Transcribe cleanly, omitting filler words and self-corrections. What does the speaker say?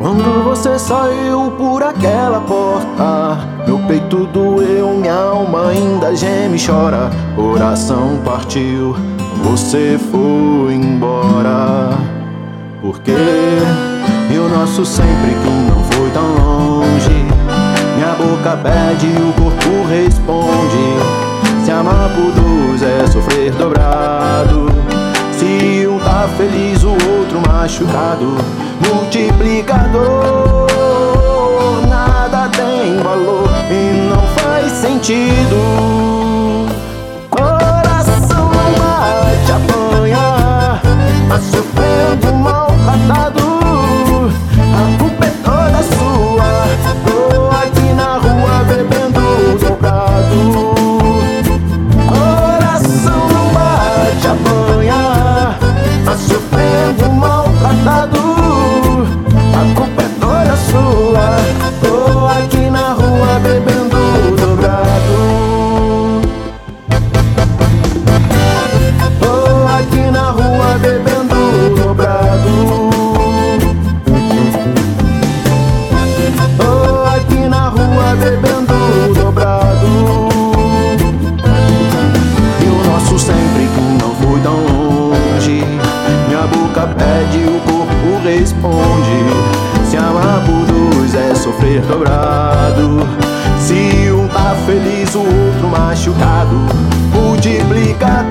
Quando você saiu por aquela porta, meu peito doeu, minha alma ainda geme e chora. Coração partiu, você foi embora. Por quê? E o nosso sempre que não foi tão longe. Minha boca pede, o corpo responde. Se amar por dois é sofrer dobrado. Se um tá feliz, o outro machucado. Multiplicador, nada tem valor e não faz sentido. Coração não bate, apanha, tá sofrendo, maltratado. A culpa é toda sua, tô aqui na rua bebendo dobrado. Coração não bate, apanha, tá sofrendo, maltratado. A culpa é toda sua, tô aqui na rua bebendo dobrado. Tô aqui na rua bebendo dobrado. Tô aqui na rua bebendo dobrado. E o nosso sempre que não foi tão longe. Minha boca pede, o corpo responde. Se amar por dois é sofrer dobrado. Se um tá feliz, o outro machucado. Multiplicado.